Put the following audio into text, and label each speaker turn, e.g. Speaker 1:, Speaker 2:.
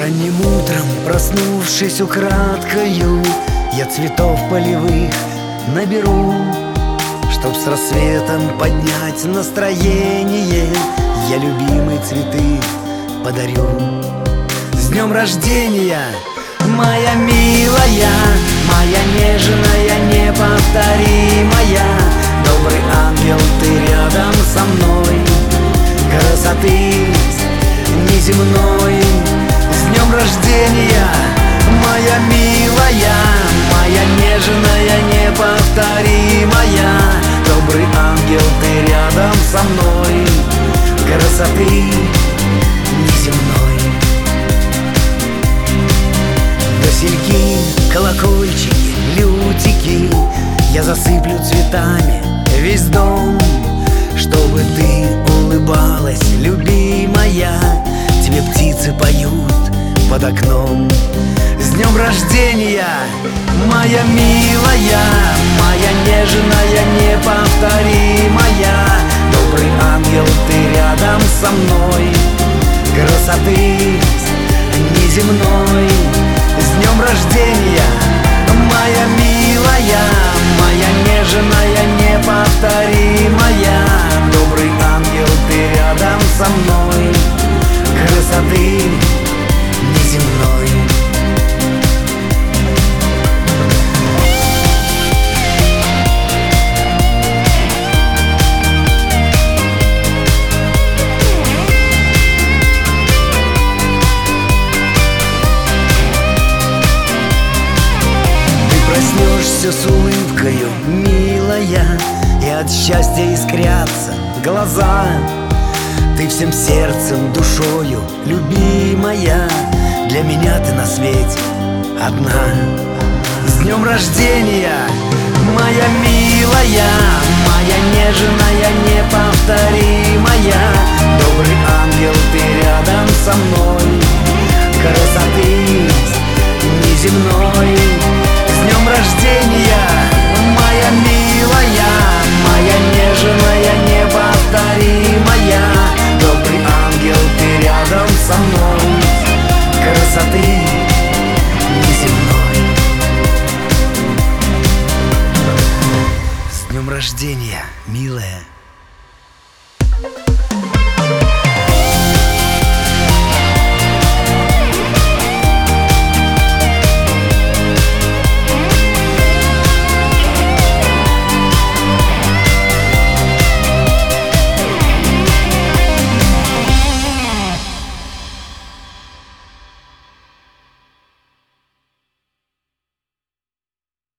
Speaker 1: Ранним утром, проснувшись украдкою, я цветов полевых наберу, чтоб с рассветом поднять настроение. Я любимые цветы подарю. С днем рождения, моя милая, моя нежная, неповторимая. Добрый ангел, ты рядом со мной, красоты неземной. С днем рождения, моя милая, моя нежная, неповторимая. Добрый ангел, ты рядом со мной, красоты неземной. Васильки, колокольчики, лютики я засыплю цветами весь дом, чтобы ты улыбалась, любимая. Тебе птицы поют под окном. С днем рождения, моя милая, моя нежная, неповторимая. Добрый ангел, ты рядом со мной, красоты неземной. С днем рождения, моя милая, моя нежная, неповторимая. Добрый ангел, ты рядом со мной, красоты неземной. Проснешься с улыбкою, милая, и от счастья искрятся глаза. Ты всем сердцем, душою, любимая, для меня ты на свете одна. С днем рождения, моя милая, моя нежная, неповторимая. Добрый ангел, ты рядом со мной, красоты неземной. С днем рождения, моя милая, моя нежная, неповторимая. Добрый ангел, ты рядом со мной, красоты неземной. С днем рождения, милая.